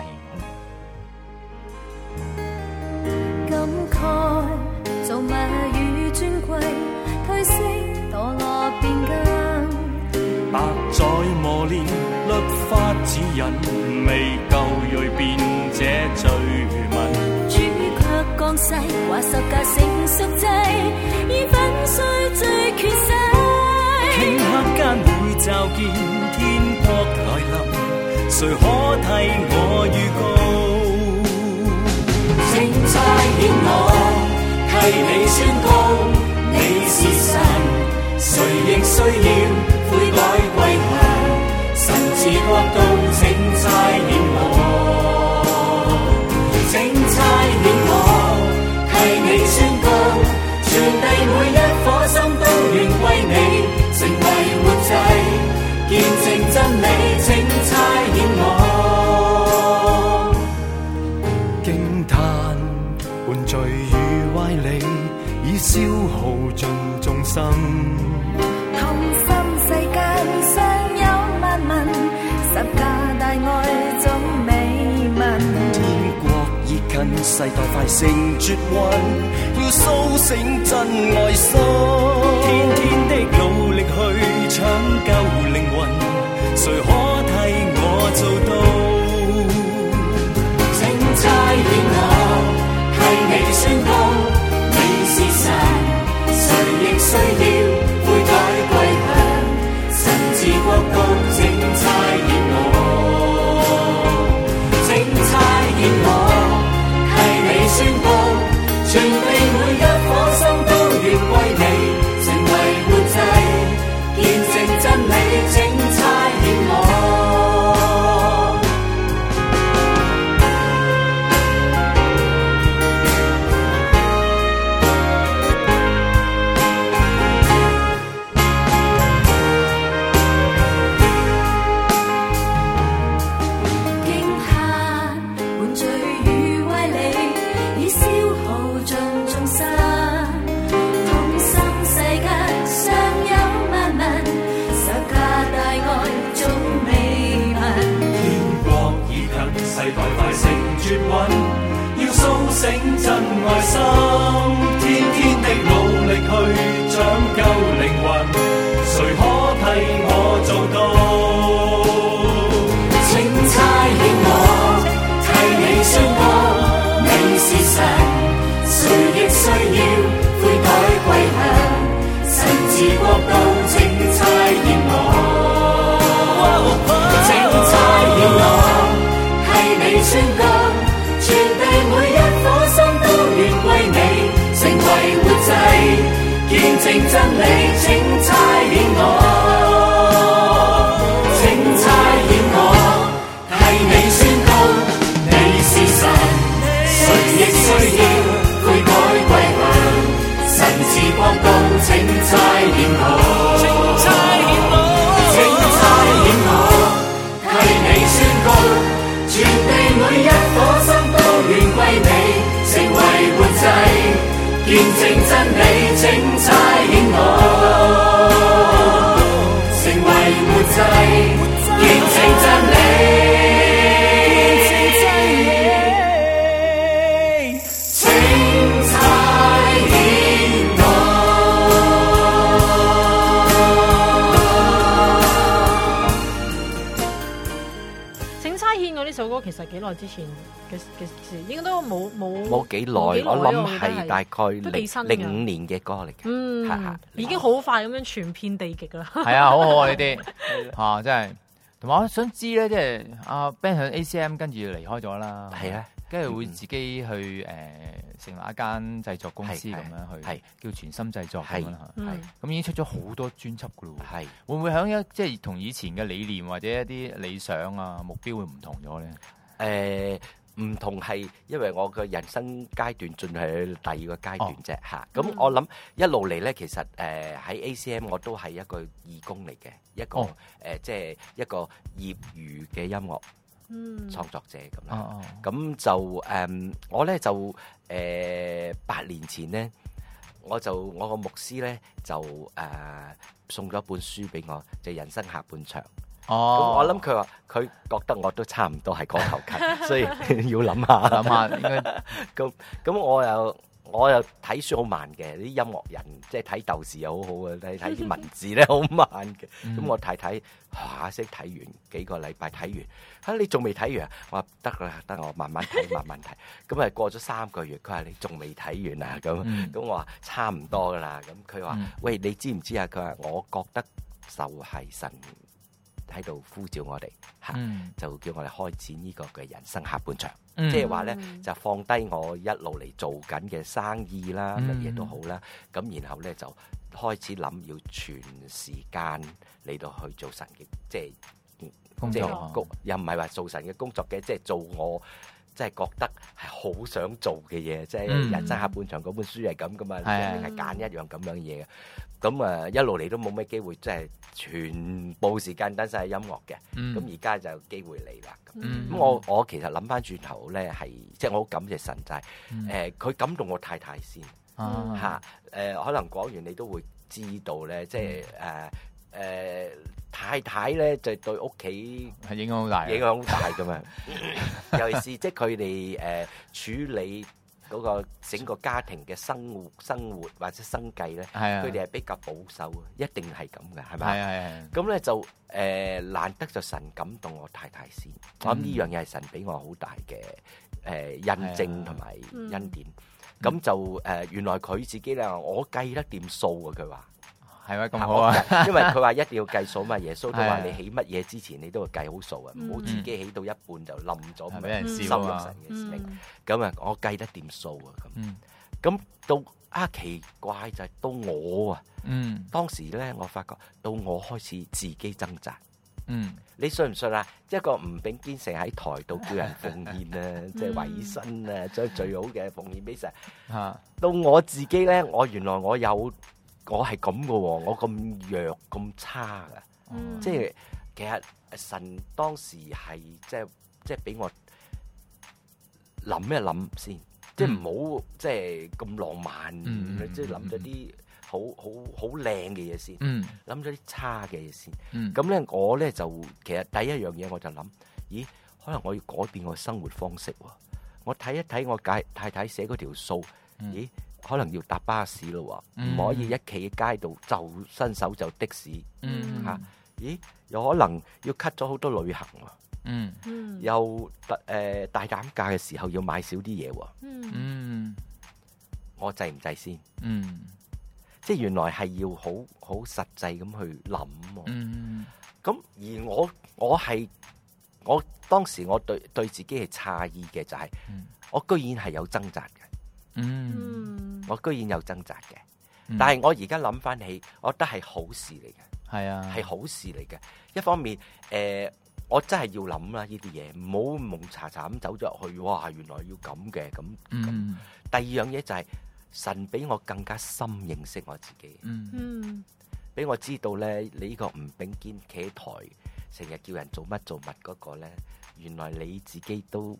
感慨造物與尊貴，褪色墮落變更。 白在磨練，律法指引，未夠鋭變這罪文。 主卻降世，話十架成贖祭，以粉碎罪權勢。 頃刻間會驟見天國來臨，誰可替我預告？ 請差遣我，替你宣告，你是神，誰亦需要悔改歸向神治國度。請差遣我，請差遣我，替你宣告，全地每一顆心都願為你成為活祭，見證真理。請差遣我。 罪與歪理已消耗盡眾生， 同心世間尚有萬民，十架大愛總美聞。 天國已近，世代快成絕運，要甦醒真愛心，天天的努力去搶救靈魂，誰可替我做到？ 請差遣我，替你宣告，你是神，誰亦需要悔改歸向神治國度。請差遣我，請差遣我，替你宣告，全地每一顆心都願為你成為活祭，見證真理。請差遣我。 醒真愛心，天天的努力去搶救靈魂，誰可替我做到？請差遣我替你宣告，你是神，誰亦需要悔改歸向神治國度，請差遣我，請差遣我替你宣告，全地每一顆心都願歸你，成為活祭，見證真理，請差遣我，請差遣我替你宣告，你是神，誰亦需要悔改歸向神治國度，請差遣我，請差遣我，請差遣我替你宣告，全地每一顆心都願歸你，成為活祭，見證真理，請差遣我，成為活祭，見證真理。 呢首歌其實幾耐之前嘅事，應該都冇幾耐，我諗係大概05年嘅歌嚟嘅， 已經好快咁樣傳遍地極啦。 係啊，好好啊呢啲嚇，真係。同埋我想知咧，即係阿 Ben 喺 ACM 跟住離開咗啦， 係啊， 跟住會自己去成立一間製作公司咁樣去，叫全心製作咁樣嚇，咁已經出咗好多專輯噶咯喎，係會唔會響即係同以前嘅理念或者一啲理想啊目標會唔同咗咧？ 唔同係因為我嘅人生階段進去第二個階段啫嚇，咁我諗一路嚟咧，其實喺 ACM 我都係一個義工嚟嘅，一個即係一個業餘嘅音樂創作者咁啦，咁就我咧就8年前咧，我個牧師咧就送咗一本書俾我，就係人生下半場。咁我諗佢話佢覺得我都差唔多係嗰頭近，所以要諗下應該咁我又睇書好慢嘅，啲音樂人即係睇豆豉又好好嘅，睇啲文字咧好慢嘅。咁我太太下識睇完幾個禮拜睇完，你仲未睇完？我話得啦，得我慢慢睇慢慢睇。咁啊過咗3個月，佢話你仲未睇完啊？咁我話差唔多噶啦。咁佢話喂，你知唔知啊？佢話我覺得就係神喺度呼召我哋就叫我哋開展呢個嘅人生下半場，即係話咧就放低我一路嚟做緊嘅生意啦，乜嘢都好啦，咁然後咧就開始諗要全時間嚟到去做神嘅，即係工作， 又唔係話做神嘅工作嘅，即係做我即係覺得係好想做嘅嘢，即係人生下半場嗰本書係咁噶嘛，係揀一樣咁樣嘢嘅。咁一路嚟都冇咩機會，即係全部時間等晒喺音樂嘅。咁而家就有機會嚟啦。咁我其實諗翻轉頭咧，係即係我好感謝神，就係佢感動我太太先嚇。可能講完你都會知道咧，即係太太咧就對屋企係影響好大， 影響好大噶嘛。尤其是即係佢哋處理嗰個整個家庭嘅生活或者生計咧，佢哋係比較保守啊，一定係咁嘅，係咪？咁咧就難得就神感動我太太先，我諗呢樣嘢係神俾我好大嘅印證同埋恩典。咁就原來佢自己咧，我計得掂數啊，佢話。 係咪咁好啊？ 因為佢話一定要計數嘛，耶穌都話你起乜嘢之前你都要計好數啊，唔好自己起到一半就冧咗， 俾人收入神嘅使命。咁啊，我計得掂數啊，咁到奇怪就係到我啊，當時咧我發覺到我開始自己掙扎。你信唔信啊？一個吳炳堅成喺台度叫人奉獻啊，即係委身啊，將最好嘅奉獻俾神。到我自己咧，原來我係咁噶喎，我咁弱咁差噶，即係其實神當時係即係俾我諗一諗先，即係唔好即係咁浪漫，即係諗咗啲好靚嘅嘢先，諗咗啲差嘅嘢先。咁咧我咧就其實第一樣嘢我就諗，咦，可能我要改變我生活方式喎。 我睇一睇我太太寫嗰條數，咦？可能要搭巴士咯喎，唔可以一企喺街度就伸手就的士嚇。咦？有可能要 cut 咗好多旅行喎。又大減價嘅時候要買少啲嘢喎。我制唔制先？即係原來係要好實際咁去諗喎。咁而我當時我對自己係詫異嘅就係，我居然係有掙扎嘅。我居然有掙扎嘅，但係我而家諗翻起，我覺得係好事嚟嘅。係啊，係好事嚟嘅。一方面，我真係要諗啦呢啲嘢，唔好蒙查查咁走咗入去。哇，原來要咁嘅咁。第二樣嘢就係神俾我更加深認識我自己。俾我知道咧，你呢個吳炳堅企喺台，成日叫人做乜做乜嗰個咧，原來你自己都，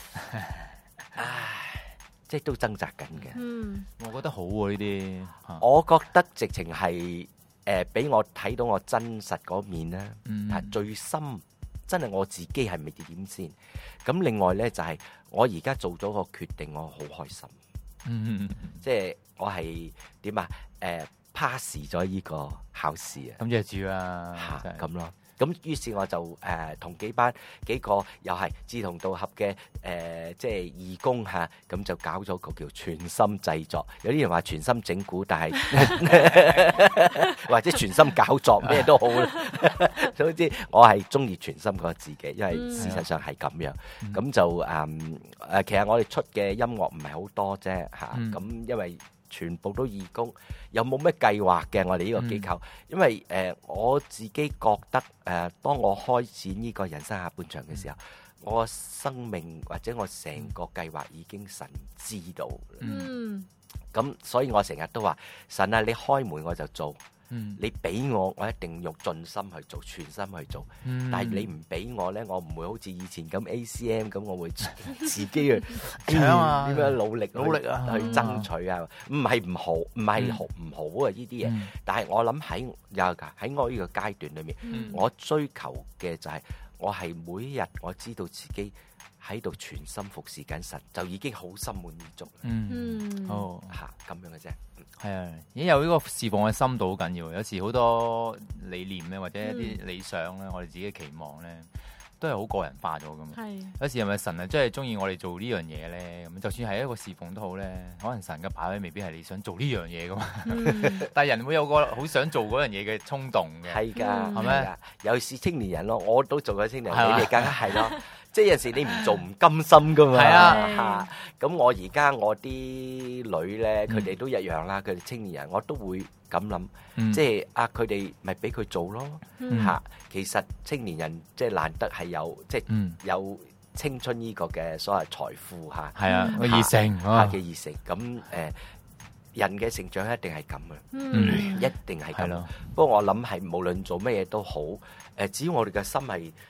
即係都掙扎緊嘅。 我覺得好喎呢啲。 我覺得直情係俾我睇到我真實嗰面啦。最深真係我自己係咪點先？咁另外咧就係我而家做咗個決定，我好開心。即係我係點啊？pass 咗呢個考試啊！ 咁就住啦， 咁咯。咁於是我就同幾個又係志同道合嘅即係義工嚇，咁就搞咗個叫全心製作。有啲人話全心整蠱，但係或者全心搞作咩都好啦。總之我係中意全心嗰個字嘅，因為事實上係咁樣。咁就其實我哋出嘅音樂唔係好多啫嚇。咁因為全部都義工，又冇咩計劃嘅。我哋呢個機構，因為我自己覺得當我開展呢個人生下半場嘅時候，我生命或者我成個計劃已經神知道。咁所以我成日都話神啊，你開門我就做。你俾我一定用盡心去做，全心去做。但係你唔俾我咧，我唔會好似以前咁 ACM 咁，我會自己去點樣努力啊，去爭取啊。唔係唔好，唔係唔好啊呢啲嘢。但係我諗喺我呢個階段裏面，我追求嘅就係我係每一日我知道自己喺度全心服侍緊神，就已經好心滿意足。咁樣嘅啫。 係啊，已經有呢個侍奉嘅深度好緊要。有時好多理念咧，或者一啲理想咧，我哋自己嘅期望咧，都係好個人化咗噶嘛。有時係咪神啊，真係中意我哋做呢樣嘢咧？咁就算係一個侍奉都好咧，可能神嘅擺位未必係你想做呢樣嘢噶嘛。但係人會有個好想做嗰樣嘢嘅衝動嘅。 係㗎， 係咩？ 尤其是青年人咯，我都做過青年人，你哋更加係咯。即係有時你唔做唔甘心噶嘛。係啊，咁我而家我啲女咧，佢哋都一樣啦。佢哋青年人，我都會咁諗，即係佢哋咪俾佢做咯。其實青年人即係難得係有即係有青春呢個嘅所謂財富嚇。係啊，個熱誠嘅熱誠。咁人嘅成長一定係咁嘅，一定係咁咯。不過我諗係無論做乜嘢都好，只要我哋嘅心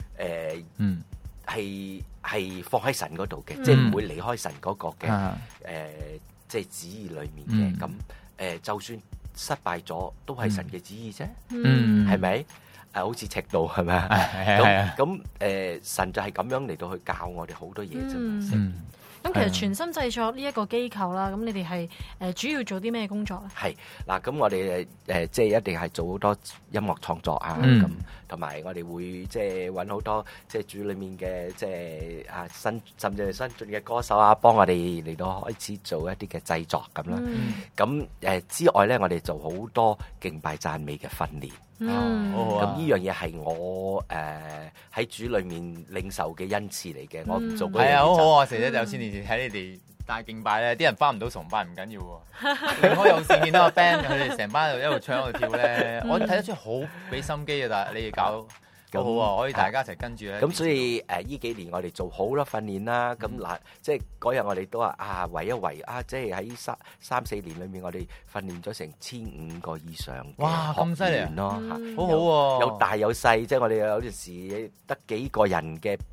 係放喺神嗰度嘅，即係唔會離開神嗰個嘅即係旨意裏面嘅。咁就算失敗咗，都係神嘅旨意啫，係咪？好似赤道係咪啊？咁神就係咁樣嚟到去教我哋好多嘢啫嘛。 咁其實全心製作呢一個機構啦，咁你哋係主要做啲咩工作咧？係嗱，咁我哋即係一定係做好多音樂創作啊，咁同埋我哋會即係揾好多即係主裏面嘅即係甚至係新進嘅歌手啊，幫我哋嚟到開始做一啲嘅製作咁啦。咁之外咧，我哋做好多敬拜讚美嘅訓練。咁呢樣嘢係我喺主裏面領受嘅恩賜嚟嘅，我唔做嗰樣嘢。係啊，好好啊！成日有線電視睇你哋帶敬拜咧，啲人翻唔到崇拜唔緊要喎，離開有線見到個 band，佢哋成班喺度一路唱一路跳咧，我睇得出好俾心機啊！但係你哋搞好好啊，可以大家一齊跟住咧。咁所以呢幾年我哋做好多訓練啦。咁嗱，即係嗰日我哋都話圍一圍即係喺3、4年裏面，我哋訓練咗成1500個以上嘅學員咯，好好喎，有大有細，即係我哋有陣時得幾個人嘅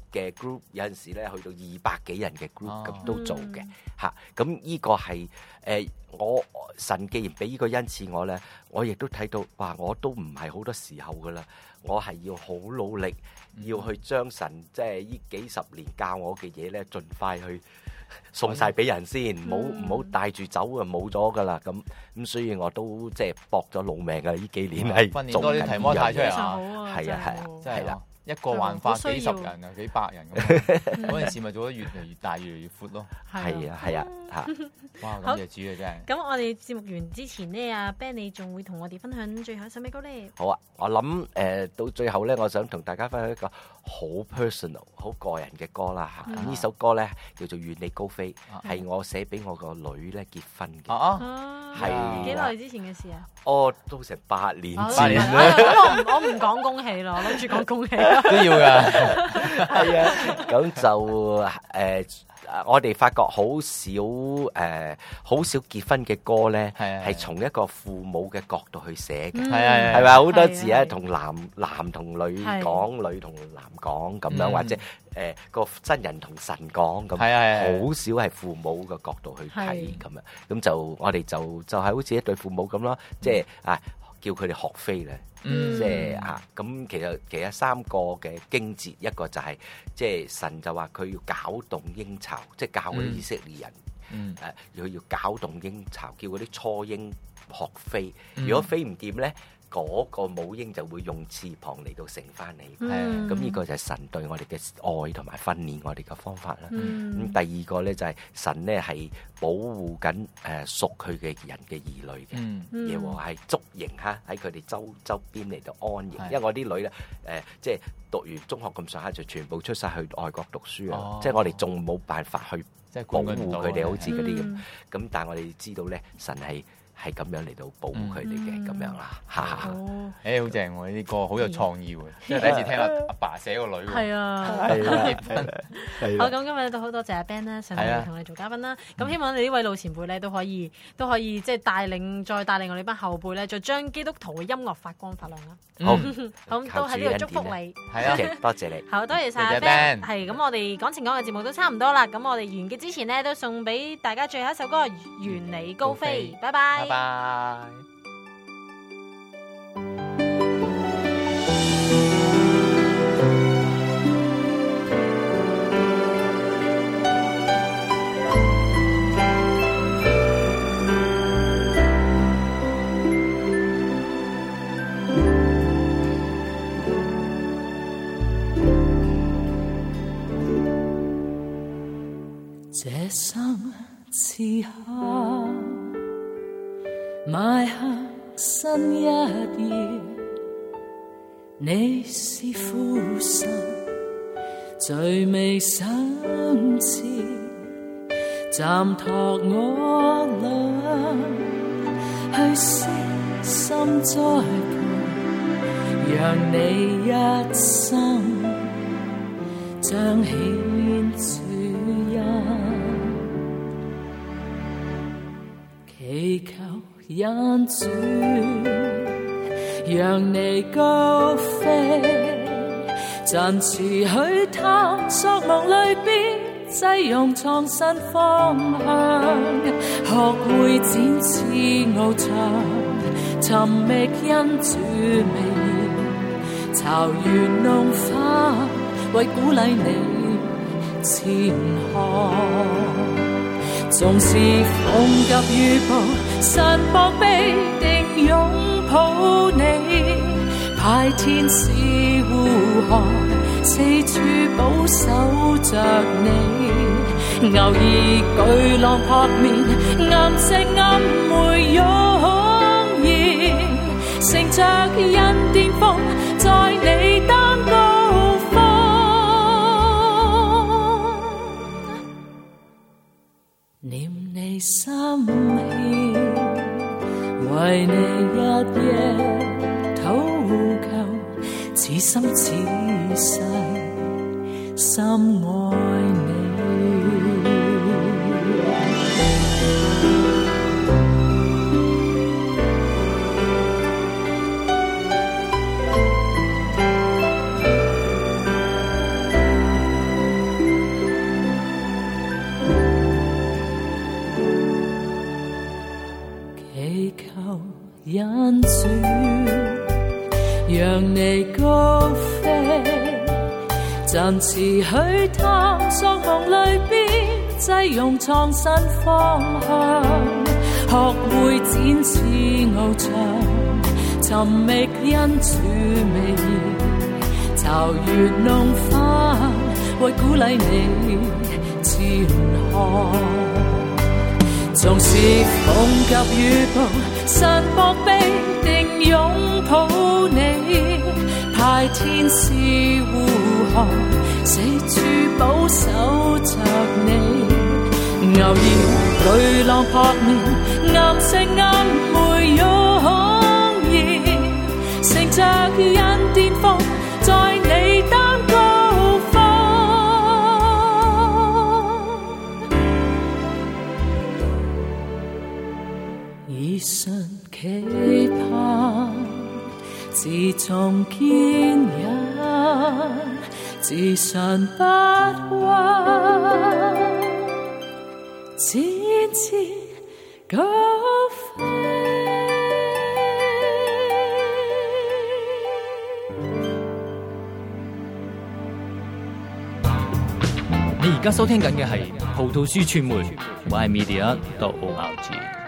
嘅 group， 有陣時咧去到200幾人嘅 group 咁都做嘅嚇。咁呢個係我神既然俾呢個恩賜我咧，我亦都睇到哇，我都唔係好多時候噶啦，我係要好努力，要去將神即係呢幾十年教我嘅嘢咧，盡快去送晒俾人先，唔好帶住走啊，冇咗噶啦咁，所以我都即係搏咗老命啊！呢幾年係訓練多啲提摩太出嚟係啊，真係啦。 一個幻化幾十人啊，幾百人咁，嗰陣時咪做得越嚟越大，越嚟越闊咯。 係啊嚇！ 哇，咁嘢主啊真係。 咁我哋節目完之前呢，阿 Ben 你仲會同我哋分享最後一首咩歌咧？ 好啊，我諗到最後咧，我想同大家分享一個好 personal、好個人嘅歌啦嚇。呢首歌咧叫做《願你高飛》，係我寫俾我個女咧結婚嘅。係幾耐之前嘅事啊？ 都成8年前啦。 我唔講恭喜咯，我諗住講恭喜都要㗎。 係啊，咁就我哋發覺好少結婚嘅歌咧，係從一個父母嘅角度去寫嘅，係咪好多字咧同男同女講，女同男講咁樣，或者個真人同神講咁，好少係父母嘅角度去睇咁樣。咁就我哋就係好似一對父母咁咯，即係叫佢哋學飛咧，即係咁其實3個嘅經節，一個就係即係神就話佢要攪動鷹巢，即係教嗰啲以色列人，佢要攪動鷹巢，叫嗰啲初鷹學飛。如果飛唔掂咧，嗰個母鷹就會用翅膀嚟到乘翻你。咁呢個就係神對我哋嘅愛同埋訓練我哋嘅方法啦。咁第二個咧就係神咧係保護緊屬佢嘅人嘅兒女嘅，耶和華係捉營喺佢哋周邊嚟到安營。因為我啲女咧即係讀完中學咁上下就全部出晒去外國讀書啊，即係我哋仲冇辦法去保護佢哋，好似嗰啲咁。但係我哋知道咧，神係咁樣嚟到保護佢哋嘅咁樣啦，好正喎！呢啲歌好有創意喎，即係第一次聽阿爸寫個女喎。係啊， 好，咁今日都好多謝阿 Ben 啦，上嚟同你做嘉賓啦。咁希望你呢位老前輩咧都可以即係再帶領我哋班後輩咧，再將基督徒嘅音樂發光發亮啦。好，都喺呢度祝福你。 係啊，多謝你。 好多謝晒阿 Ben。係咁，我哋講情講嘅節目都差唔多啦。咁我哋完結之前呢，都送俾大家最後一首歌《願你高飛》。拜拜。 拜。 這心此刻埋下新一頁，你是父神最美心切，暫託我倆去悉心栽培，讓你一生彰顯主恩。祈求恩主，讓你高飛，暫時去探索夢裏邊擠容藏身方向，學會展翅翱翔，尋覓因主美意，巢園弄花為鼓勵你前行。縱是風急雨暴，神膀臂定擁抱你，派天使護航，四處保守着你。偶爾巨浪撲面，岩石暗梅湧現，乘着恩典風，在你擔高峰。念你心獻，為你日夜禱求，此心此世深愛你。 求人主，讓你高飛，暫時去探索夢裏邊際容藏身方向，學會展翅翱翔，尋覓因主美意，巢穴弄花為鼓勵你前行。縱是風急雨暴，神僕必定擁抱你，派天使護航，四處保守着你。偶然巨浪撲面，岩石暗梅湧現，乘着因巔峰，在你擔高峰。以信期盼，自從堅忍，自信不屈，展翅高飛。 你而家收聽緊嘅係葡萄樹傳媒，我係 Media.org。